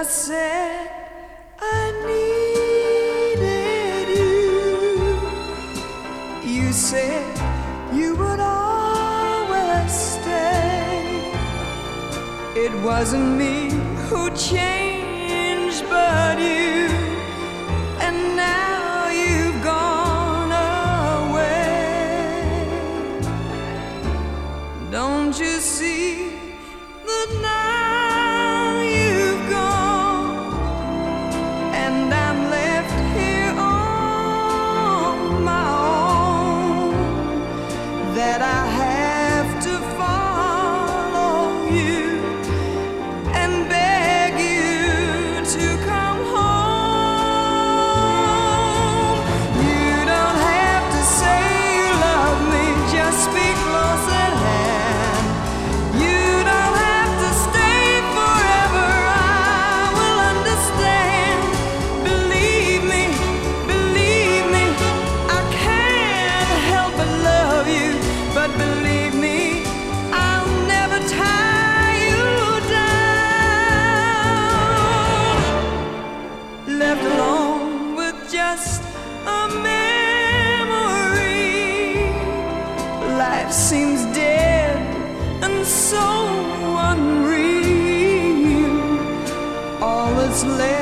said I needed you. You said you would always stay. It wasn't me who changed, but you. And now you've gone away. Don't you see that now you've gone, and I'm left here on my own, that I have to follow you and beg you to come home. You don't have to say you love me, just be close at hand. You don't have to stay forever, I will understand. Believe me, I can't help but love you. But believe me, I'll never tie you down. Left alone with just a memory, life seems dead and so unreal. All that's left